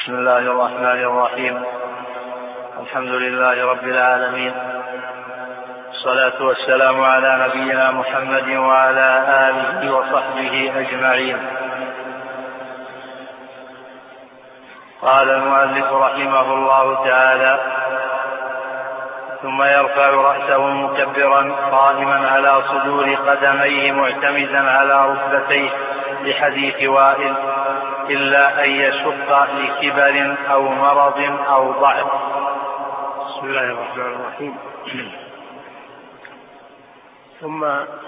بسم الله الرحمن الرحيم. الحمد لله رب العالمين، الصلاة والسلام على نبينا محمد وعلى آله وصحبه أجمعين. قال المؤلف رحمه الله تعالى: ثم يرفع رأسه مكبرا قائما على صدور قدميه معتمدا على ركبتيه، لحديث وائل: إلا أن يشق لكبر أو مرض أو ضعف. بسم الله الرحمن الرحيم. ثم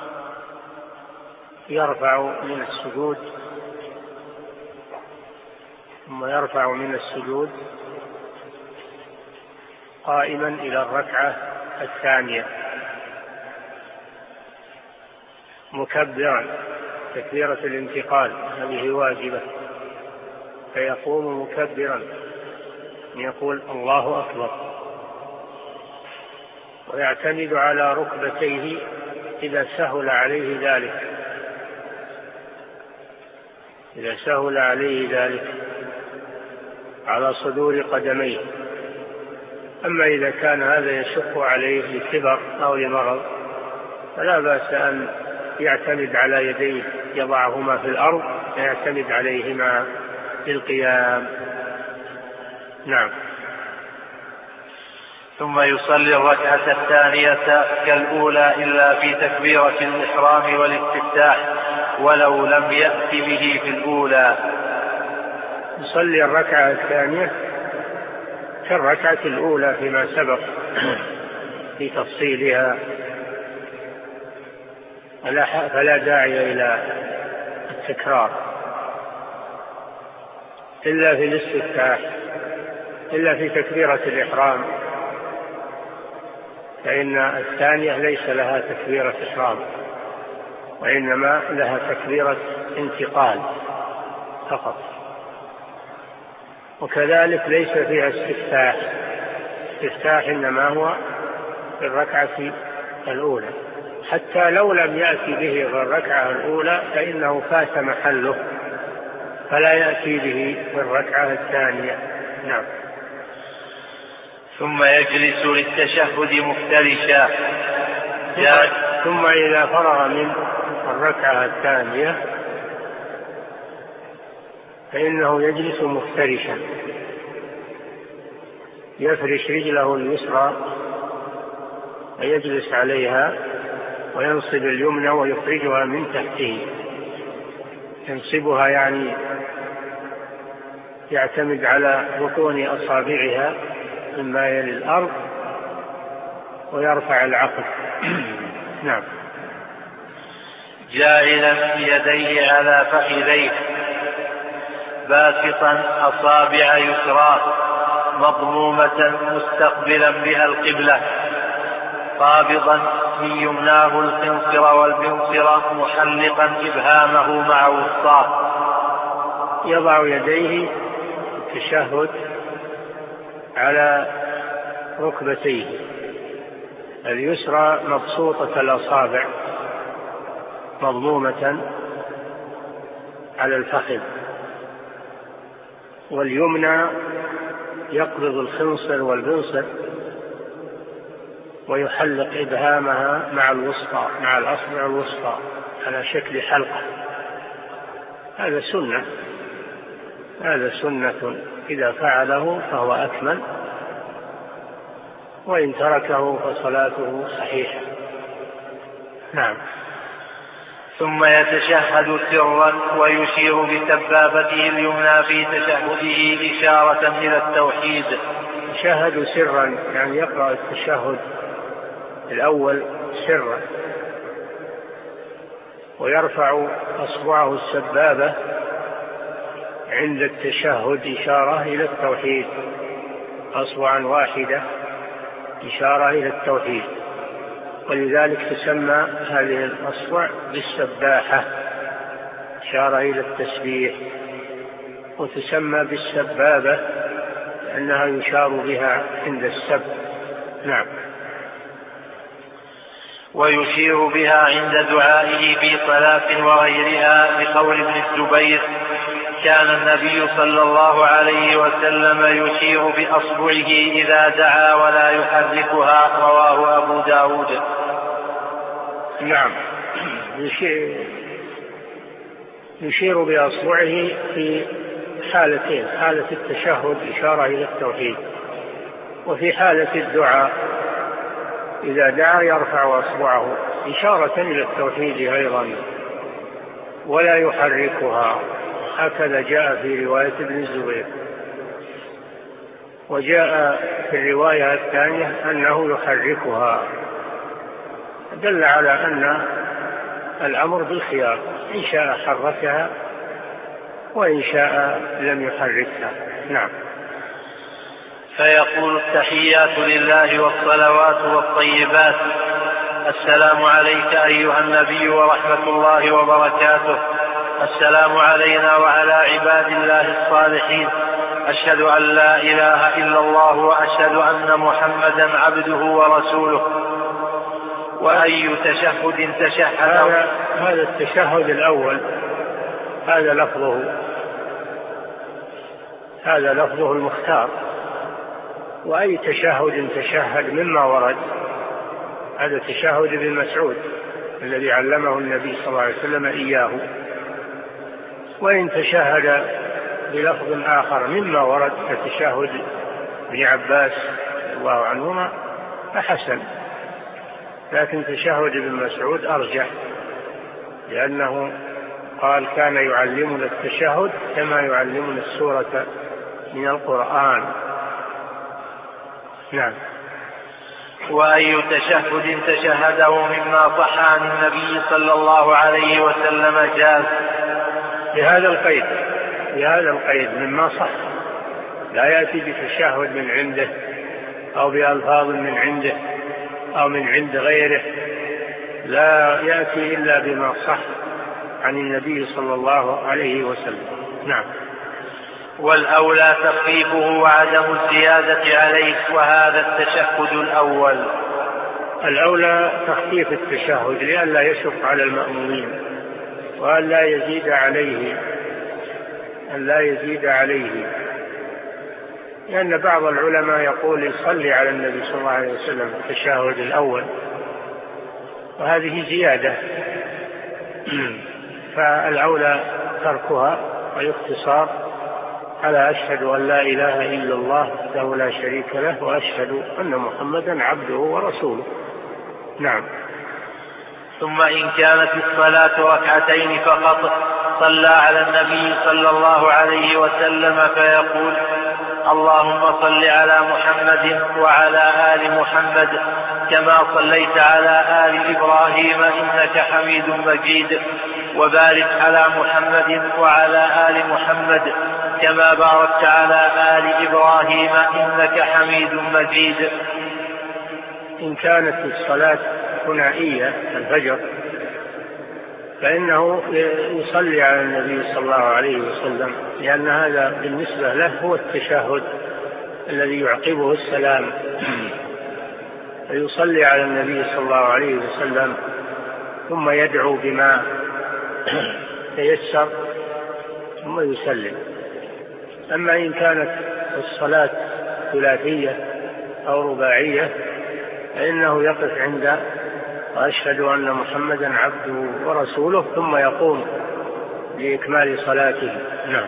يرفع من السجود قائما إلى الركعة الثانية مكبرا تكبيرة الانتقال، هذه واجبة، فيقوم مكبرا يقول الله أكبر، ويعتمد على ركبتيه إذا سهل عليه ذلك على صدور قدميه. أما إذا كان هذا يشق عليه لكبر أو لمرض فلا بأس أن يعتمد على يديه، يضعهما في الأرض ويعتمد عليهما للقيام. نعم. ثم يصلي الركعة الثانية كالأولى إلا في تكبيرة الإحرام والاستفتاح، ولو لم يأت به في الأولى. يصلي الركعة الثانية كالركعة الأولى فيما سبق في تفصيلها، فلا داعي إلى التكرار إلا في الاستفتاح، إلا في تكبيرة الإحرام، فإن الثانية ليس لها تكبيرة إحرام وإنما لها تكبيرة انتقال فقط. وكذلك ليس فيها استفتاح إنما هو في الركعة الأولى، حتى لو لم يأتي به في الركعة الأولى فإنه فات محله، فلا يأتي به في الركعة الثانية. نعم. ثم يجلس للتشهد مفترشا. ثم إذا فرغ من الركعة الثانية فإنه يجلس مفترشا، يفرش رجله اليسرى ويجلس عليها وينصب اليمنى ويخرجها من تحته، ينصبها يعني يعتمد على بطون أصابعها مما يلي الأرض ويرفع العقل. نعم. جاعلا يديه على فخذيه، باسطا أصابع يسراه مضمومة مستقبلا بها القبلة، قابضا من يمناه الخنصر والبنصر محلقا إبهامه مع وسطاه. يضع يديه التشهد على ركبتيه، اليسرى مبسوطة الأصابع مضمومة على الفخذ، واليمنى يقبض الخنصر والبنصر ويحلق إبهامها مع الوسطى، مع الأصبع الوسطى على شكل حلقة. هذا سنة إذا فعله فهو أكمل، وإن تركه فصلاته صحيحة. نعم. ثم يتشهد سرا ويشير بسبابته اليمنى في تشهده إشارة إلى التوحيد. يتشهد سرا يعني يقرأ التشهد الأول سرا، ويرفع أصبعه السبابة عند التشهد إشارة إلى التوحيد، أصبعا واحدة إشارة إلى التوحيد، ولذلك تسمى هذه الأصبع بالسباحة، إشارة إلى التسبيح، وتسمى بالسبابة لأنها يشار بها عند السب. نعم. ويشير بها عند دعائه في صلاة وغيرها، لقول ابن الزبير: كان النبي صلى الله عليه وسلم يشير بأصبعه إذا دعا ولا يحركها، رواه أبو داود. نعم، يشير بأصبعه في حالتين: حالة التشهد إشارة إلى التوحيد، وفي حالة الدعاء إذا دعا يرفع أصبعه إشارة إلى التوحيد أيضا، ولا يحركها، هكذا جاء في رواية ابن الزبير. وجاء في الرواية الثانية أنه يحركها، دل على أن الأمر بالخيار، إن شاء حركها وإن شاء لم يحركها. نعم. فيقول: التحيات لله والصلوات والطيبات، السلام عليك أيها النبي ورحمة الله وبركاته، السلام علينا وعلى عباد الله الصالحين، أشهد أن لا إله إلا الله وأشهد أن محمدا عبده ورسوله. وأي تشهد تشهد. هذا التشهد الأول، هذا لفظه المختار. وأي تشهد تشهد مما ورد، هذا تشهد ابن مسعود الذي علمه النبي صلى الله عليه وسلم إياه. وإن تشهد بلفظ آخر مما ورد كتشهد ابن عباس رضي الله عنهما فحسن، لكن تشهد ابن مسعود أرجح، لأنه قال: كان يعلمنا التشهد كما يعلمنا السورة من القرآن. نعم. وأي تشهد تشهده مما صح عن النبي صلى الله عليه وسلم جاز. بهذا القيد مما صح، لا يأتي بتشهد من عنده أو بألفاظ من عنده أو من عند غيره، لا يأتي إلا بما صح عن النبي صلى الله عليه وسلم. نعم. والأولى تخفيفه وعدم الزيادة عليه، وهذا التشهد الأول. الأولى تخفيف التشهد لئلا يشق على المأمومين، وأن لا يزيد عليه، لأن بعض العلماء يقول يصلي على النبي صلى الله عليه وسلم في التشهد الأول، وهذه زيادة، فالأولى تركها والاقتصار على أشهد أن لا إله إلا الله وحده لا شريك له وأشهد أن محمدا عبده ورسوله. نعم. ثم إن كانت الصلاة ركعتين فقط صلى على النبي صلى الله عليه وسلم فيقول: اللهم صل على محمد وعلى آل محمد كما صليت على آل إبراهيم إنك حميد مجيد، وبارك على محمد وعلى آل محمد كما باركت على آل إبراهيم إنك حميد مجيد. إن كانت الصلاة ثنائية الفجر فإنه يصلي على النبي صلى الله عليه وسلم، لأن هذا بالنسبة له هو التشهد الذي يعقبه السلام، فيصلي على النبي صلى الله عليه وسلم ثم يدعو بما تيسر ثم يسلم. أما إن كانت الصلاة ثلاثية أو رباعية فإنه يقف عند وأشهد أن محمدا عبده ورسوله ثم يقوم لإكمال صلاته. نعم.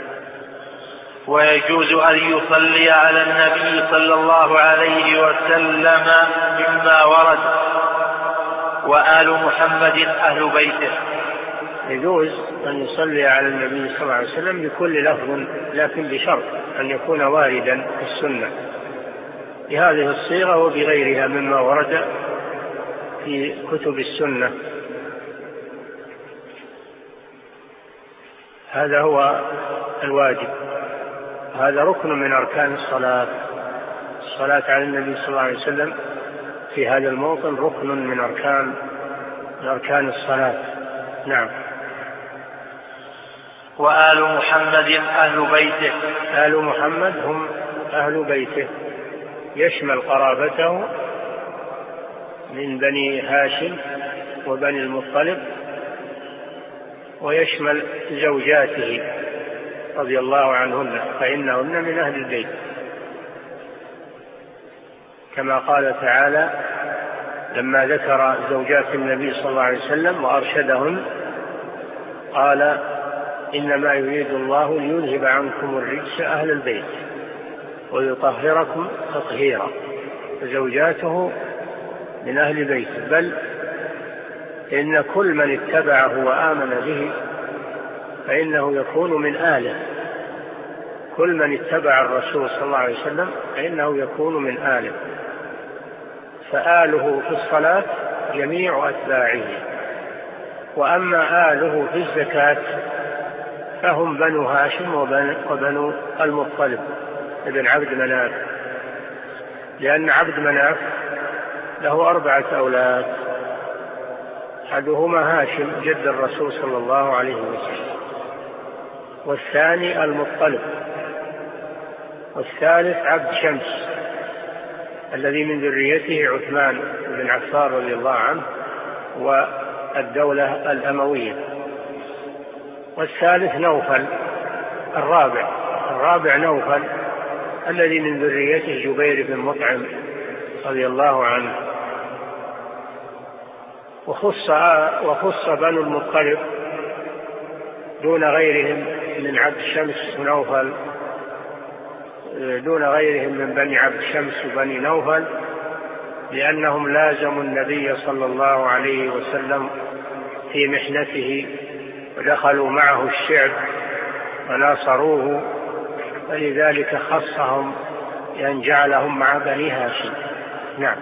ويجوز أن يصلي على النبي صلى الله عليه وسلم مما ورد: وآل محمد أهل بيته. يجوز أن يصلي على النبي صلى الله عليه وسلم بكل لفظ، لكن بشرط أن يكون واردا في السنة بهذه الصيغة وبغيرها مما ورد في كتب السنة. هذا هو الواجب، هذا ركن من أركان الصلاة. الصلاة على النبي صلى الله عليه وسلم في هذا الموطن ركن من أركان الصلاة. نعم. وآل محمد أهل بيته. آل محمد هم أهل بيته، يشمل قرابته من بني هاشم وبني المطلب، ويشمل زوجاته رضي الله عنهن فإنهن من أهل البيت، كما قال تعالى لما ذكر زوجات النبي صلى الله عليه وسلم وأرشدهن قال إنما يريد الله ليذهب عنكم الرجس أهل البيت ويطهركم تطهيرا، زوجاته من أهل بيته، بل إن كل من اتبعه وآمن به فإنه يكون من آله، كل من اتبع الرسول صلى الله عليه وسلم فإنه يكون من آله، فآله في الصلاة جميع أتباعه، وأما آله في الزكاة فهم بنو هاشم وبنو المطلب ابن عبد مناف، لأن عبد مناف له 4 أولاد، أحدهما هاشم جد الرسول صلى الله عليه وسلم، والثاني المطلب، والثالث عبد شمس الذي من ذريته عثمان بن عفان رضي الله عنه والدولة الأموية، والثالث نوفل الرابع نوفل الذي من ذريته جبير بن مطعم رضي الله عنه. وخص بنو المطلب دون غيرهم من عبد شمس ونوفل، دون غيرهم من بني عبد شمس وبني نوفل، لأنهم لازموا النبي صلى الله عليه وسلم في محنته ودخلوا معه الشعب وناصروه، فلذلك خصهم بأن جعلهم مع بني هاشم. نعم.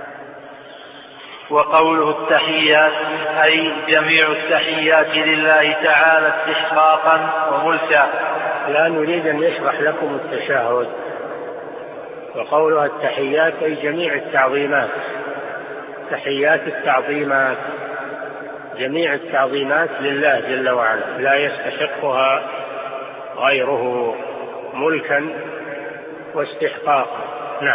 وقوله التحيات أي جميع التحيات لله تعالى استحقاقا وملكا. الآن نريد أن يشرح لكم التشهد. وقولها التحيات أي جميع التعظيمات، تحيات التعظيمات، جميع التعظيمات لله جل وعلا لا يستحقها غيره ملكا واستحقاقا. نعم.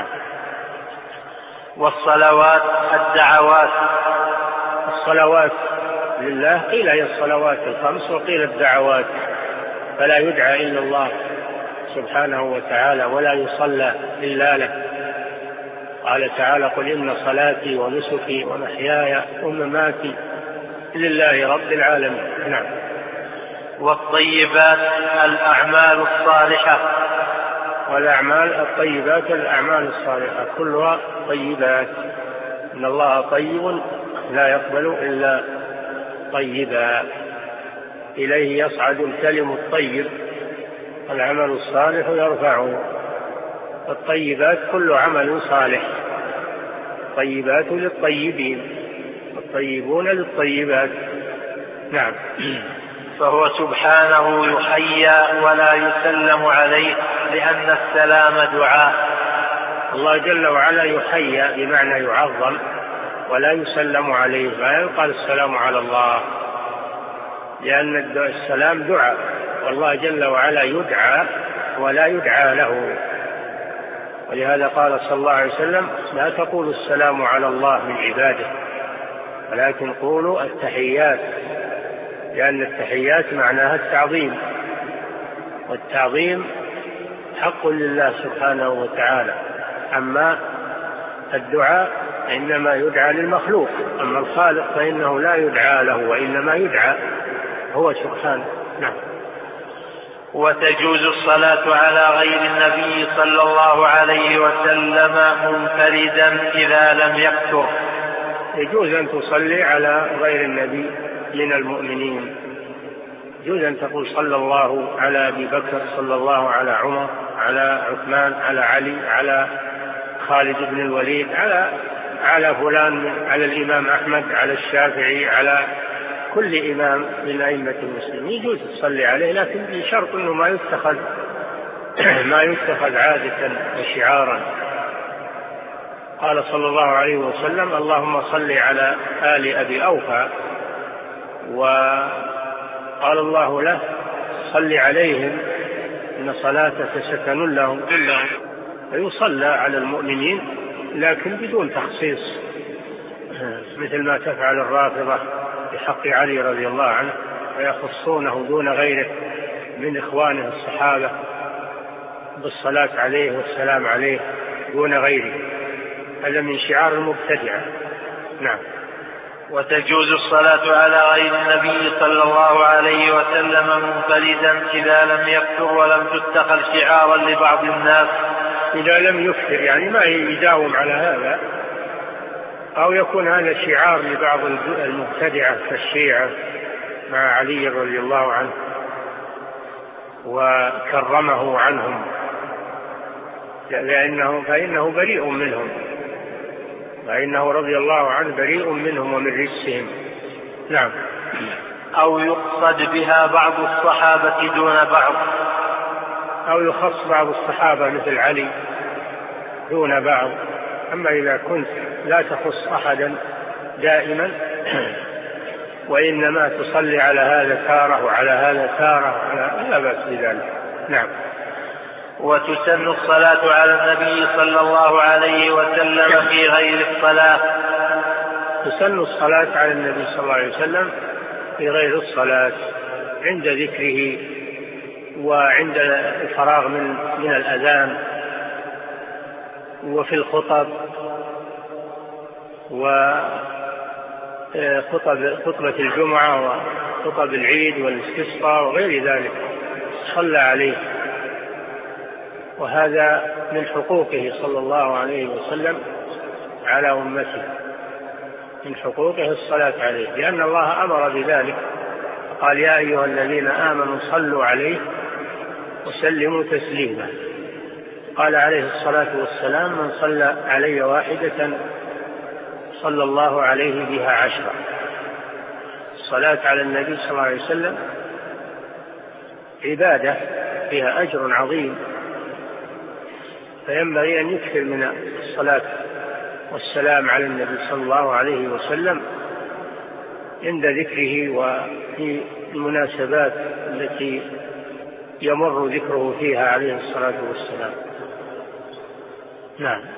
والصلوات الدعوات، الصلوات لله قيل هي الصلوات الخمس وقيل الدعوات، فلا يدعى إلا الله سبحانه وتعالى ولا يصلى إلا له. قال تعالى قل إن صلاتي ونسكي ومحياي ومماتي لله رب العالمين. نعم. والطيبات الأعمال الصالحة، والأعمال الطيبات الأعمال الصالحة كلها طيبات، إن الله طيب لا يقبل إلا طيبا، إليه يصعد الكلم الطيب والعمل الصالح يرفعه. الطيبات كل عمل صالح، طيبات للطيبين والطيبون للطيبات. نعم. فهو سبحانه يحيى ولا يسلم عليه لأن السلام دعاء. الله جل وعلا يحيى بمعنى يعظم ولا يسلم عليه، ما يقال السلام على الله، لأن السلام دعاء، والله جل وعلا يدعى ولا يدعى له. ولهذا قال صلى الله عليه وسلم لا تقولوا السلام على الله من عباده ولكن قولوا التحيات، لأن التحيات معناها التعظيم، والتعظيم حق لله سبحانه وتعالى. أما الدعاء إنما يدعى للمخلوق، أما الخالق فإنه لا يدعى له وإنما يدعى هو سبحانه. نعم. وتجوز الصلاة على غير النبي صلى الله عليه وسلم منفردا إذا لم يكثر. يجوز أن تصلي على غير النبي من المؤمنين، يجوز أن تقول صلى الله على أبي بكر، صلى الله على عمر، على عثمان، على علي، على خالد بن الوليد، على فلان، على الإمام أحمد، على الشافعي، على كل إمام من أئمة المسلمين يجوز تصلي عليه، لكن بشرط أنه ما يتخذ عادة وشعارا. قال صلى الله عليه وسلم اللهم صل على آل أبي أوفى، وقال الله له صل عليهم إن صلاتك سكن لهم، فيصلى على المؤمنين لكن بدون تخصيص مثل ما تفعل الرافضة بحق علي رضي الله عنه، ويخصونه دون غيره من إخوانه الصحابة بالصلاة عليه والسلام عليه دون غيره، هذا من شعار المبتدعة. نعم. وتجوز الصلاة على غير النبي صلى الله عليه وسلم منفردا إذا لم يكثر ولم تتخذ شعارا لبعض الناس. إذا لم يكثر يعني ما يداوم على هذا، أو يكون هذا شعار لبعض المبتدعة كالشيعة مع علي رضي الله عنه وكرمه عنهم فإنه بريء منهم، فإنه رضي الله عنه بريء منهم ومن رجسهم. نعم. أو يقصد بها بعض الصحابة دون بعض، أو يخص بعض الصحابة مثل علي دون بعض. أما إذا كنت لا تخص أحدا دائما وإنما تصلي على هذا تارة وعلى هذا تارة لا بأس بذلك. نعم. وتسن الصلاة على النبي صلى الله عليه وسلم في غير الصلاة. تسن الصلاة على النبي صلى الله عليه وسلم في غير الصلاة، عند ذكره وعند الفراغ من الأذان وفي الخطب وخطبة الجمعة وخطب العيد والاستسقاء وغير ذلك صلى عليه، وهذا من حقوقه صلى الله عليه وسلم على أمته، من حقوقه الصلاة عليه، لأن الله أمر بذلك قال يا أيها الذين آمنوا صلوا عليه وسلموا تسليما. قال عليه الصلاة والسلام من صلى علي واحدة صلى الله عليه بها 10. الصلاة على النبي صلى الله عليه وسلم عبادة فيها أجر عظيم، فينبغي أن يكثر من الصلاة والسلام على النبي صلى الله عليه وسلم عند ذكره وفي المناسبات التي يمر ذكره فيها عليه الصلاة والسلام. نعم.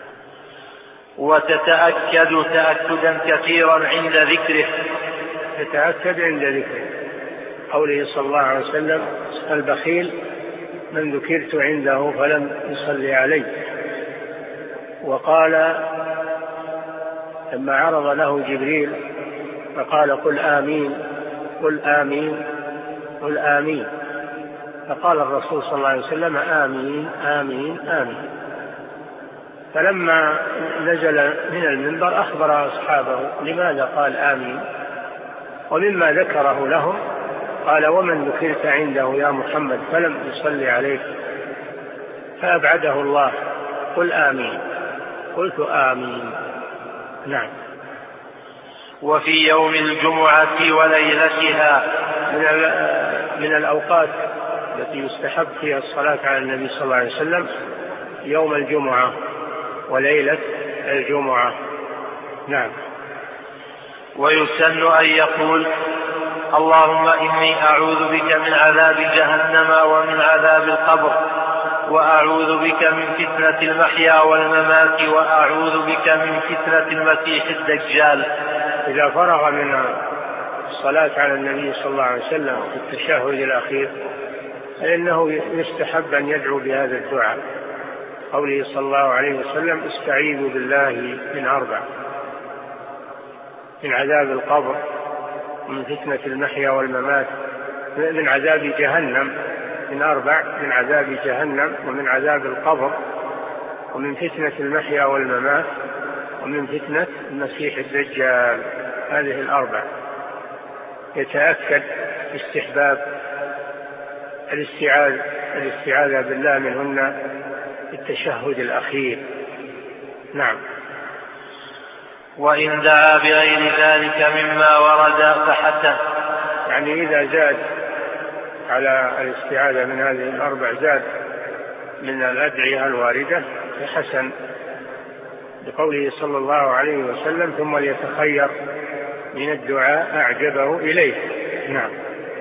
وتتأكد تأكدا كثيرا عند ذكره. تتأكد عند ذكره قوله صلى الله عليه وسلم البخيل من ذكرت عنده فلم يصلي علي. وقال لما عرض له جبريل فقال قل آمين قل آمين قل آمين، فقال الرسول صلى الله عليه وسلم آمين آمين آمين. فلما نزل من المنبر أخبر أصحابه لماذا قال آمين، ومما ذكره لهم قال ومن ذكرت عنده يا محمد فلم يصلي عليك فأبعده الله قل آمين قلت آمين. نعم. وفي يوم الجمعة وليلتها من الأوقات التي يستحب فيها الصلاة على النبي صلى الله عليه وسلم يوم الجمعة وليلة الجمعة. نعم. ويسن أن يقول اللهم إني أعوذ بك من عذاب جهنم ومن عذاب القبر، وأعوذ بك من فتنة المحيا والممات، وأعوذ بك من فتنة المسيح الدجال. إذا فرغ من الصلاة على النبي صلى الله عليه وسلم في التشهد الأخير فإنه يستحب أن يدعو بهذا الدعاء، قوله صلى الله عليه وسلم استعيذوا بالله من 4: من عذاب القبر، من فتنة المحيا والممات، من عذاب جهنم، من 4: من عذاب جهنم ومن عذاب القبر ومن فتنة المحيا والممات ومن فتنة المسيح الدجال. هذه 4 يتأكد استحباب الاستعاذة بالله منهن في التشهد الأخير. نعم. وإن دعا بغير ذلك مما ورد فحسن، يعني إذا زاد على الاستعاذة من هذه 4 زاد من الأدعية الواردة فحسن، بقوله صلى الله عليه وسلم ثم ليتخير من الدعاء أعجبه إليه. نعم.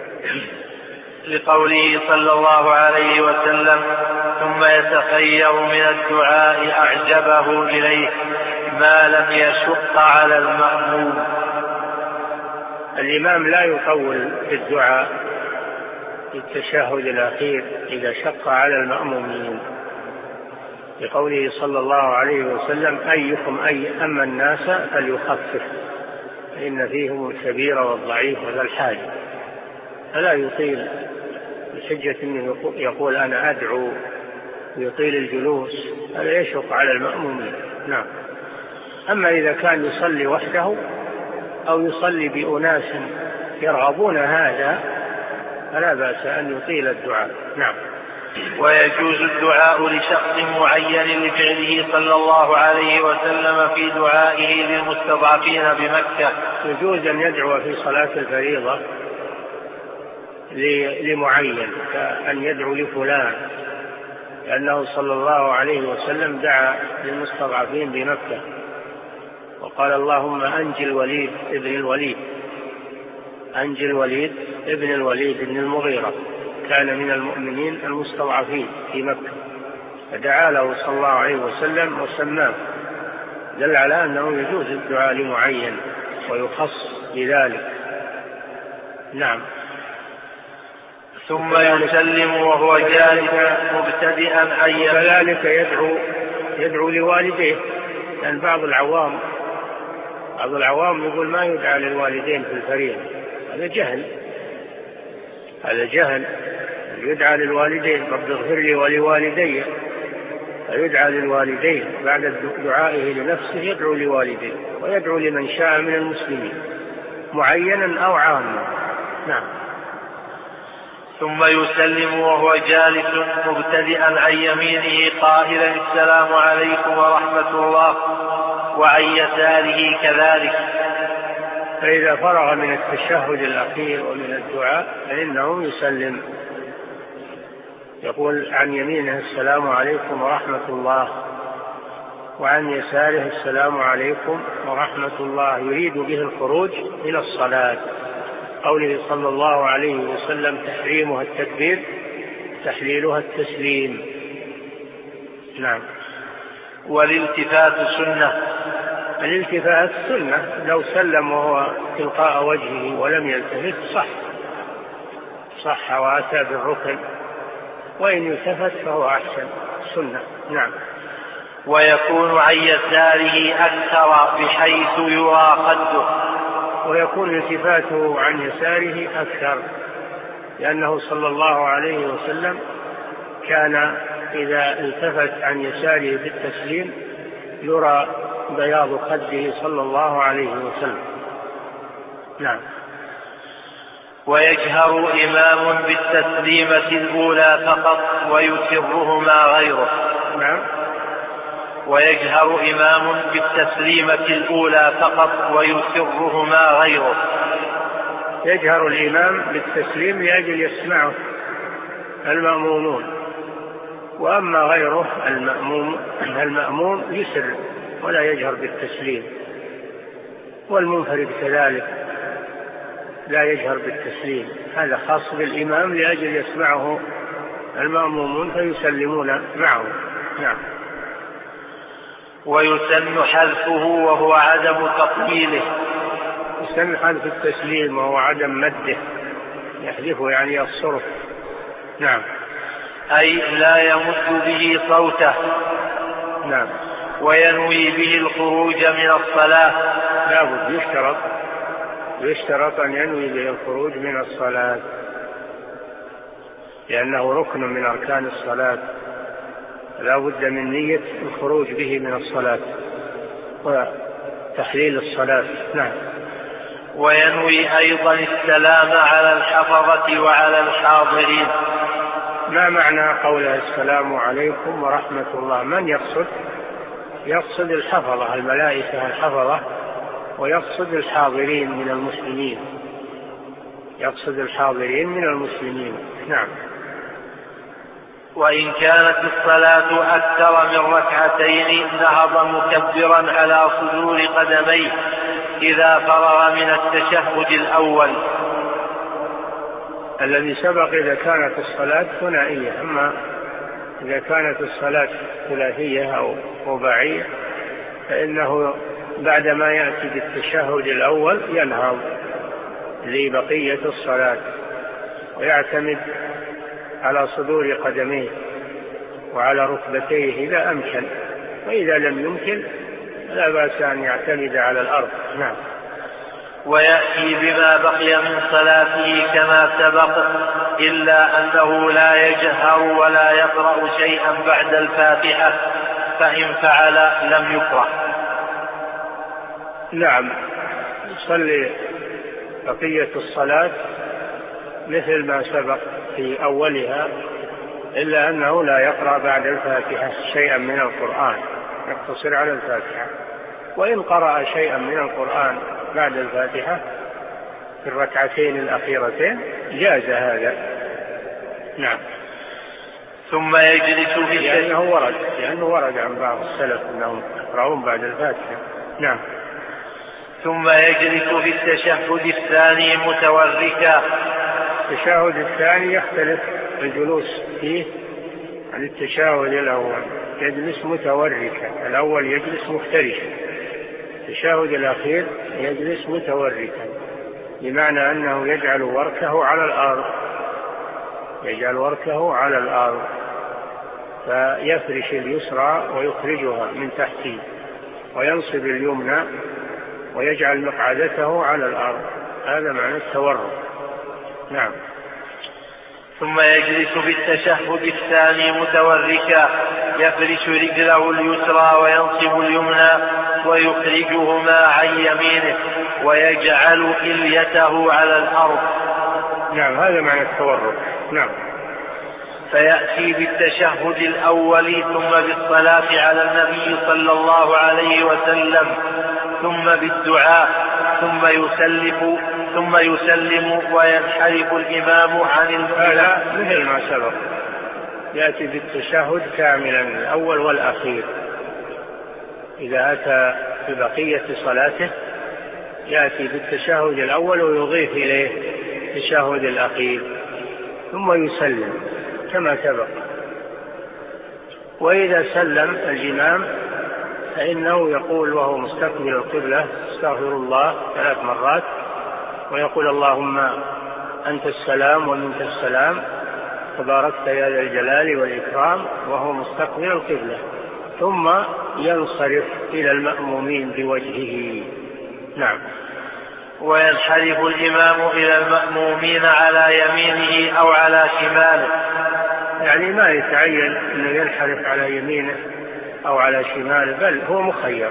لقوله صلى الله عليه وسلم ثم يتخير من الدعاء أعجبه إليه ما لم يشق على المأموم. الإمام لا يطول في الدعاء التشهد الأخير إذا شق على المأمومين، بقوله صلى الله عليه وسلم: أيكم أما الناس فليخفف فإن فيهم الكبير والضعيف وذا الحاجة، فلا يطيل بحجة أنه يقول أنا أدعو ويطيل الجلوس، هذا يشق على المأمومين. نعم. أما إذا كان يصلي وحده أو يصلي بأناس يرغبون هذا فلا بأس أن يطيل الدعاء. نعم. ويجوز الدعاء لشخص معين لفعله صلى الله عليه وسلم في دعائه للمستضعفين بمكة. يجوز أن يدعو في صلاة الفريضة لمعين، كأن يدعو لفلان، لأنه صلى الله عليه وسلم دعا للمستضعفين بمكة وقال: اللهم أنجِ الوليد ابن الوليد، أنجِ الوليد ابن الوليد بن المغيرة، كان من المؤمنين المستضعفين في مكة، فدعا له صلى الله عليه وسلم وسماه، دل على أنه يجوز الدعاء لمعين ويخص بذلك. نعم. ثم يسلم وهو جالس مبتدئا أن وكذلك يدعو لوالديه، لأن بعض العوام يقول ما يدعى للوالدين في الفريضة، هذا جهل. يدعى للوالدين: رب اغفر لي ولوالدي، فيدعى للوالدين بعد دعائه لنفسه، يدعو لوالديه ويدعو لمن شاء من المسلمين معينا أو عاما. نعم. ثم يسلم وهو جالس مبتدئا عن يمينه قائلا: السلام عليكم ورحمة الله، وعن يساره كذلك. فإذا فرغ من التشهد الأخير ومن الدعاء فإنه يسلم، يقول عن يمينه: السلام عليكم ورحمة الله، وعن يساره: السلام عليكم ورحمة الله، يريد به الخروج إلى الصلاة. قوله صلى الله عليه وسلم: تحريمها التكبير، تحليلها التسليم. نعم. والالتفات سنة. الالتفات سنة، لو سلم وهو تلقاء وجهه ولم يلتفت صح وأتى بالركن، وإن التفت فهو أحسن، سنة. نعم. ويكون عن يساره أكثر بحيث يرى خده. ويكون التفاته عن يساره أكثر، لأنه صلى الله عليه وسلم كان إذا التفت عن يساره بالتسليم يرى بياض خده صلى الله عليه وسلم. نعم. ويجهر إمام بالتسليمة الأولى فقط ويسرهما غيره. نعم. ويجهر إمام بالتسليمة الأولى فقط ويسرهما غيره. يجهر الإمام بالتسليم لأجل يسمعه المأمومون، وأما غيره المأموم يسر ولا يجهر بالتسليم، والمنفرد كذلك لا يجهر بالتسليم، هذا خاص بالإمام لأجل يسمعه المأمومون فيسلمون معه. نعم. ويسن حذفه وهو عدم تطويله. يسن حذف التسليم وهو عدم مده، يحذفه يعني يصرف. نعم. أي لا يمد به صوته. نعم. وينوي به الخروج من الصلاة. لا بد، يشترط أن ينوي به الخروج من الصلاة، لأنه ركن من أركان الصلاة، لا بد من نية الخروج به من الصلاة وتحليل الصلاة. نعم. وينوي أيضا السلام على الحفظة وعلى الحاضرين. ما معنى قوله السلام عليكم ورحمة الله؟ من يقصد الحفظة، الملائكة الحفظة، ويقصد الحاضرين من المسلمين، نعم. وإن كانت الصلاة أكثر من ركعتين نهض مكبرا على صدور قدميه إذا فرغ من التشهد الأول. الذي سبق إذا كانت الصلاة ثنائية، أما إذا كانت الصلاة ثلاثية أو رباعية فإنه بعدما يأتي بالتشهد الأول ينهض لبقية الصلاة. ويعتمد على صدور قدميه وعلى ركبتيه إذا أمكن، وإذا لم يمكن لا بأس أن يعتمد على الأرض. نعم. ويأتي بما بقي من صلاته كما سبق، إلا أنه لا يجهر ولا يقرأ شيئا بعد الفاتحة، فإن فعل لم يكره. نعم، يصلي بقية الصلاة مثل ما سبق في أولها، إلا أنه لا يقرأ بعد الفاتحة شيئا من القرآن، يقتصر على الفاتحة. وإن قرأ شيئا من القرآن بعد الفاتحة في الركعتين الأخيرتين جاز هذا. نعم. ثم يجلس في لأنه ورد عن بعض السلف أنهم يقرؤون بعد الفاتحة. نعم. ثم يجلس في التشهد الثاني متوركا. التشهد الثاني يختلف الجلوس فيه عن التشهد الأول، يجلس متوركا، الأول يجلس مفترشا، التشهد الأخير يجلس متوركا، بمعنى أنه يجعل وركه على الأرض، فيفرش اليسرى ويخرجها من تحته، وينصب اليمنى ويجعل مقعدته على الأرض، هذا معنى التورك. نعم. ثم يجلس في التشهد الثاني متوركا، يفرش رجله اليسرى وينصب اليمنى ويخرجهما عن يمينه ويجعل إليته على الأرض. نعم، هذا معنى التورك. نعم. فيأتي بالتشهد الأول ثم بالصلاة على النبي صلى الله عليه وسلم، ثم بالدعاء، ثم يسلم وينحرف الإمام عن هذا مثل ما سبق، يأتي بالتشهد كاملا الأول والأخير. إذا أتى ببقية صلاته يأتي بالتشهد الأول ويضيف إليه التشهد الأخير، ثم يسلم كما سبق. وإذا سلم الإمام فإنه يقول وهو مستقبل القبلة استغفر الله 3 مرات، ويقول اللهم أنت السلام ومنك السلام تباركت يا ذا الجلال والإكرام، وهو مستقبل القبلة، ثم ينصرف إلى المأمومين بوجهه. نعم. وينحرف الإمام إلى المأمومين على يمينه أو على شماله، يعني ما يتعين أنه ينحرف على يمينه أو على شماله، بل هو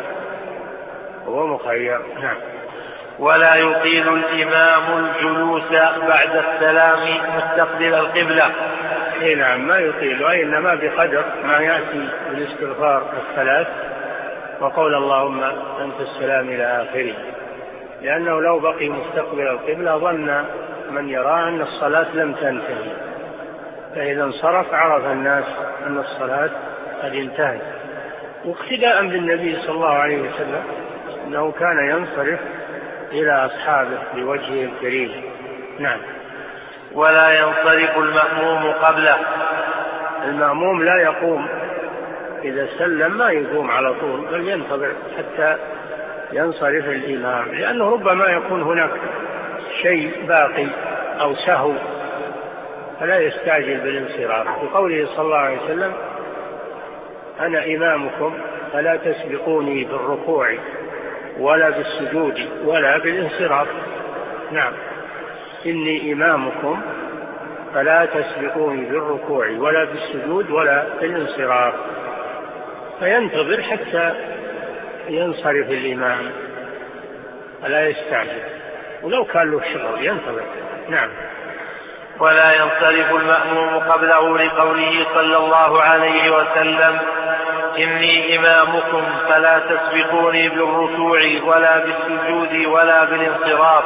مخير. نعم. ولا يطيل الإمام الجلوس بعد السلام مستقبل القبلة. نعم، ما يطيل، وإنما بقدر ما يأتي بالاستغفار 3 وقول اللهم أنت السلام إلى آخره، لأنه لو بقي مستقبل القبلة ظن من يرى أن الصلاة لم تنتهي، فإذا انصرف عرف الناس أن الصلاة قد انتهت، واقتداء بالنبي صلى الله عليه وسلم أنه كان ينصرف إلى أصحابه بوجهه الكريم. نعم. ولا ينصرف المأموم قبله. المأموم لا يقوم إذا سلم، ما يقوم على طول، بل ينتظر حتى ينصرف الإمام، لأنه ربما يكون هناك شيء باقي أو سهو، فلا يستعجل بالانصراف، بقوله صلى الله عليه وسلم أنا إمامكم فلا تسبقوني بالركوع ولا بالسجود ولا بالانصراف. نعم. إني إمامكم فلا تسبقوني بالركوع ولا بالسجود ولا بالانصراف، فينتظر حتى ينصرف الإمام فلا يستعجل، ولو كان له شغل ينتظر. نعم. ولا ينصرف المأموم قبله لقوله صلى الله عليه وسلم إني إمامكم فلا تسبقوني بالركوع ولا بالسجود ولا بالانصراف.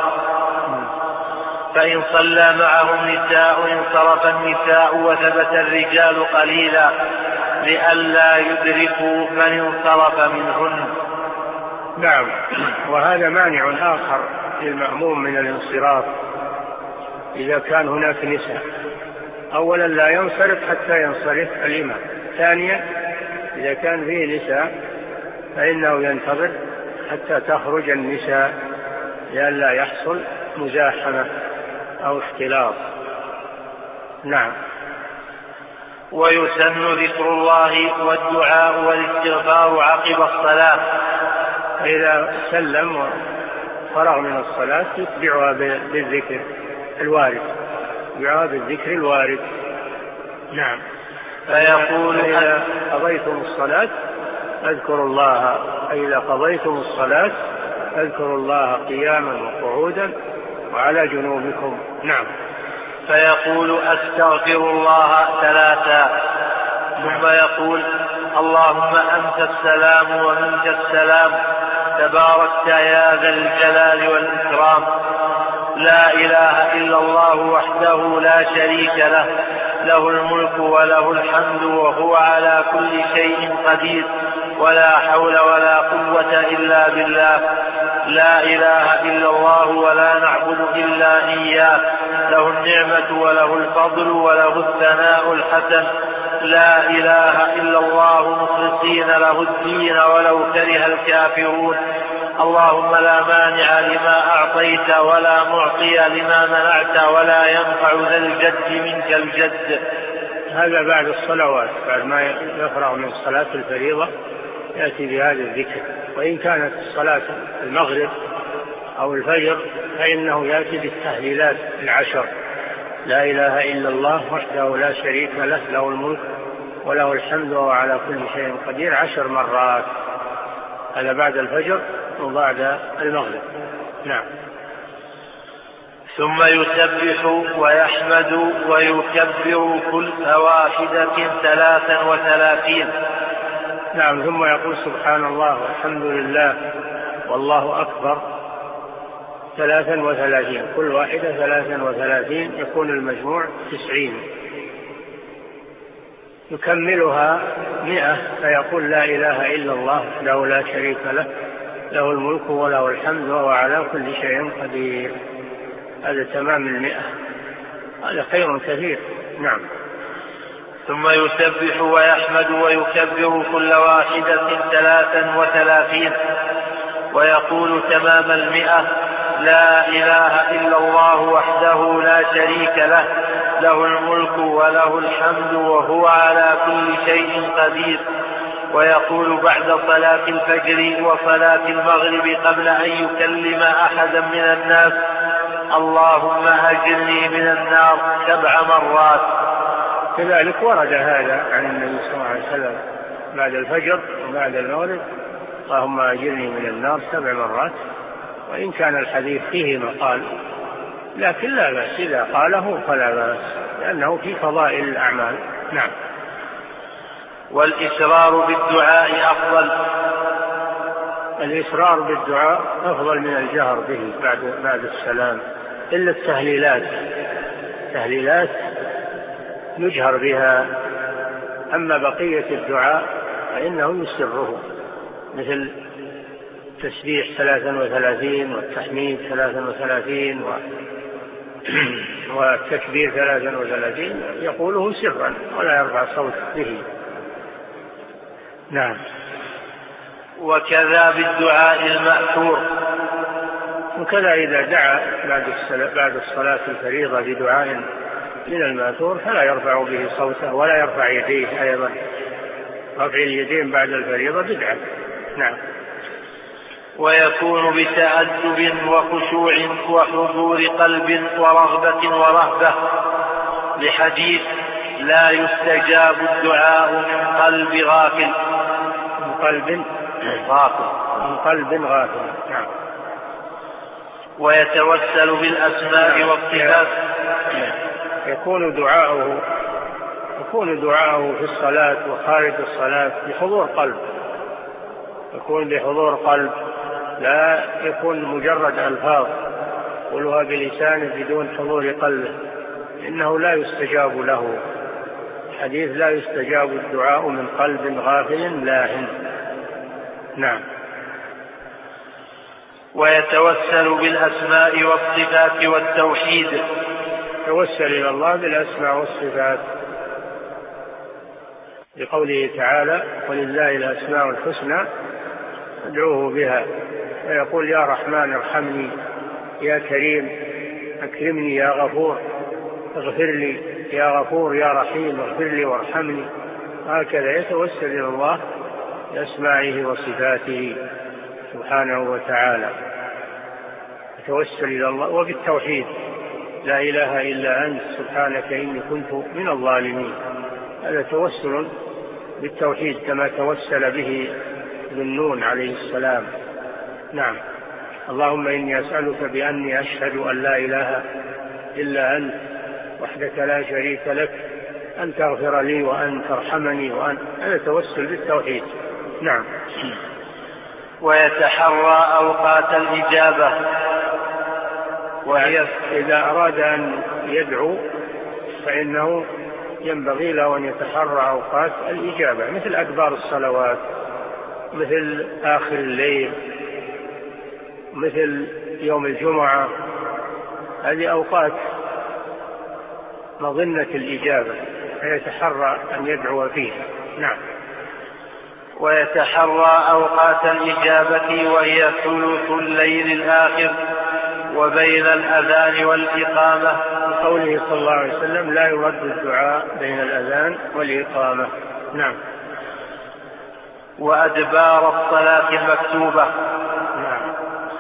فإن صلى معهم نساء انصرف النساء وثبت الرجال قليلا لئلا يدركوا من انصرف منهن. نعم. وهذا مانع آخر للمأموم من الانصراف إذا كان هناك نساء. أولا لا ينصرف حتى ينصرف الإمام، ثانيا إذا كان فيه نساء فإنه ينتظر حتى تخرج النساء لئلا يحصل مزاحمة أو اختلاط. نعم. ويسن ذكر الله والدعاء والاستغفار عقب الصلاة. فإذا سلم وفرغ من الصلاة يتبعها بالذكر الوارد، يتبعها بالذكر الوارد. نعم. فيقول إذا قضيتم الصلاة اذكروا الله، إذا قضيتم الصلاة اذكروا الله قياما وقعودا وعلى جنوبكم. نعم. فيقول أستغفر الله 3. ثم يقول اللهم أنت السلام ومنك السلام تباركت يا ذا الجلال والإكرام، لا إله إلا الله وحده لا شريك له، له الملك وله الحمد وهو على كل شيء قدير، ولا حول ولا قوة إلا بالله، لا إله إلا الله ولا نعبد إلا إياه، له النعمة وله الفضل وله الثناء الحسن، لا إله إلا الله مخلصين له الدين ولو كره الكافرون، اللهم لا مانع لما أعطيت ولا معطي لما منعت ولا ينفع ذا الجد منك الجد. هذا بعد الصلوات، بعد ما يفرغ من صلاة الفريضة يأتي بهذا الذكر. وإن كانت الصلاة المغرب أو الفجر فإنه يأتي بالتهليلات 10: لا إله إلا الله وحده لا شريك له، له الملك وله الحمد وهو على كل شيء قدير 10 مرات. هذا بعد الفجر وبعد المغرب. نعم. ثم يسبح ويحمد ويكبر كل واحدة 33. نعم. ثم يقول سبحان الله والحمد لله والله أكبر 33، كل واحدة 33، يكون المجموع 90. يكملها 100 فيقول لا إله إلا الله وحده لا شريك له، له الملك وله الحمد وهو على كل شيء قدير. هذا تمام 100، هذا خير كثير. نعم. ثم يسبح ويحمد ويكبر كل واحدة 33 ويقول تمام 100: لا إله إلا الله وحده لا شريك له، له الملك وله الحمد وهو على كل شيء قدير. ويقول بعد صلاة الفجر وصلاة المغرب قبل أن يكلم أحدا من الناس: اللهم أجرني من النار 7 مرات. كذلك ورد هذا عن النبي صلى الله عليه وسلم بعد الفجر وبعد المغرب: اللهم أجرني من النار 7 مرات. وإن كان الحديث فيه مقال لكن لا بأس، إذا قاله فلا بأس، لأنه في فضائل الأعمال. نعم. والإسرار بالدعاء أفضل. الإسرار بالدعاء أفضل من الجهر به بعد السلام، إلا التهليلات يجهر بها، أما بقية الدعاء فإنه يسره، مثل تسبيح 33 والتحميد 33 والتكبير 33 يقوله سرا ولا يرفع صوت به. نعم. وكذا بالدعاء المأثور. وكذا إذا دعا بعد الصلاة الفريضة بدعاء من المأثور فلا يرفع به صوته ولا يرفع يديه أيضا. رفع اليدين بعد الفريضة بدعة. نعم. ويكون بتأدب وخشوع وحضور قلب ورغبة ورهبة، لحديث: لا يستجاب الدعاء من قلب غافل. من قلب غافل. نعم. ويتوسل بالأسماء والصفات. يكون دعاءه في الصلاة وخارج الصلاة بحضور قلب، يكون بحضور قلب، لا يكون مجرد ألفاظ قولها بلسانه بدون حضور قلبه، إنه لا يستجاب له. حديث: لا يستجاب الدعاء من قلب غافل لاهٍ. نعم. ويتوسل بالأسماء والصفات والتوحيد. توسل إلى الله بالأسماء والصفات، لقوله تعالى: ولله الأسماء الحسنى ادعوه بها. ويقول: يا رحمن ارحمني، يا كريم أكرمني، يا غفور اغفر لي. يا غفور يا رحيم اغفر لي وارحمني، هكذا يتوسل إلى الله بأسمائه وصفاته سبحانه وتعالى، يتوسل إلى الله وبالتوحيد: لا إله إلا أنت سبحانك إني كنت من الظالمين. هذا توسل بالتوحيد كما توسل به ذو النون عليه السلام. نعم. اللهم إني أسألك بأني أشهد أن لا إله إلا أنت وحدك لا شريك لك أن تغفر لي وأن ترحمني هذا توسل بالتوحيد. نعم. ويتحرى أوقات الإجابة، وهي إذا أراد أن يدعو فإنه ينبغي له أن يتحرى أوقات الإجابة، مثل أدبار الصلوات، مثل آخر الليل، مثل يوم الجمعة. هذه أوقات مظنة الإجابة فيتحرى أن يدعو فيها. نعم. ويتحرى أوقات الإجابة وهي ثلث الليل الآخر وبين الأذان والإقامة، قوله صلى الله عليه وسلم: لا يرد الدعاء بين الأذان والإقامة. نعم. وأدبار الصلاة المكتوبة. نعم.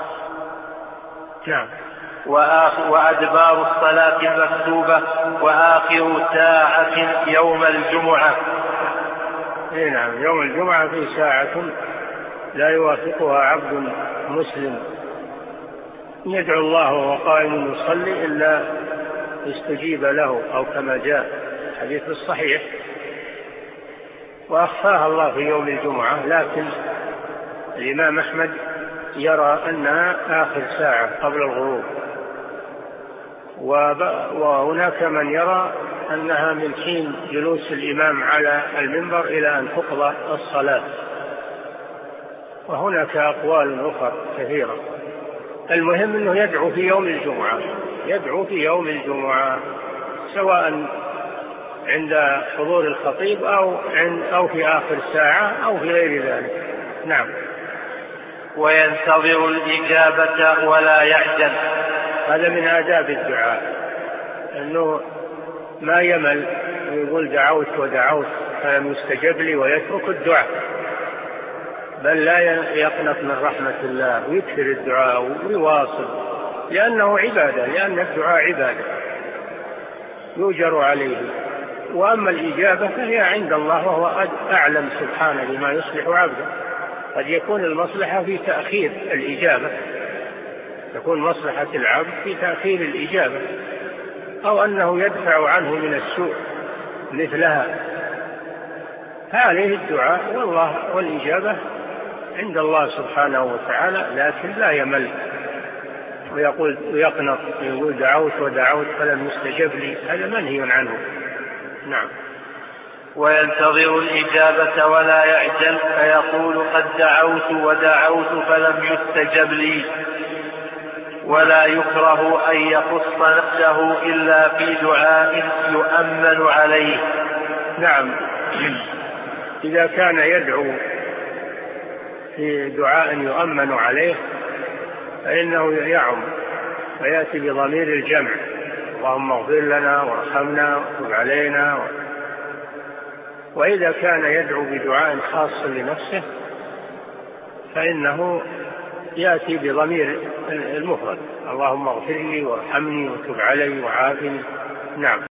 نعم. وأدبار الصلاة المكتوبة وآخر ساعة يوم الجمعة. نعم. يوم الجمعة في ساعة لا يوافقها عبد مسلم يدعو الله وهو قائم يصلي إلا استجيب له، أو كما جاء حديث الصحيح. وأخفاها الله في يوم الجمعة، لكن الإمام أحمد يرى أنها آخر ساعة قبل الغروب، وهناك من يرى أنها من حين جلوس الإمام على المنبر إلى أن تقضى الصلاة، وهناك أقوال أخرى كثيرة. المهم أنه يدعو في يوم الجمعة، يدعو في يوم الجمعة، سواء عند حضور الخطيب أو في آخر ساعة أو في غير ذلك. نعم. وينتظر الإجابة ولا يعجل. هذا من آداب الدعاء، أنه ما يمل ويقول دعوت ودعوت فلم يستجب لي ويترك الدعاء، بل لا يقنط من رحمة الله ويكثر الدعاء ويواصل، لأنه عبادة، لأن الدعاء عبادة يؤجر عليه. وأما الإجابة فهي عند الله وهو أعلم سبحانه بما يصلح عبده. قد يكون المصلحة في تأخير الإجابة، تكون مصلحة العبد في تأخير الإجابة، أو أنه يدفع عنه من السوء مثلها، فعليه الدعاء والإجابة عند الله سبحانه وتعالى، لكن لا يمل ويقنط يقول دعوت ودعوت فلم يستجب لي، هذا منهي عنه. نعم. وينتظر الإجابة ولا يعجل، فيقول قد دعوت ودعوت فلم يستجب لي. ولا يكره أن يخص نفسه إلا في دعاء يؤمن عليه. نعم. إذا كان يدعو في دعاء يؤمن عليه فإنه يعم ويأتي بضمير الجمع: اللهم اغفر لنا وارحمنا وتب علينا. وإذا كان يدعو بدعاء خاص لنفسه فإنه يأتي بضمير المفرد: اللهم اغفر لي وارحمني وتب علي وعافني. نعم.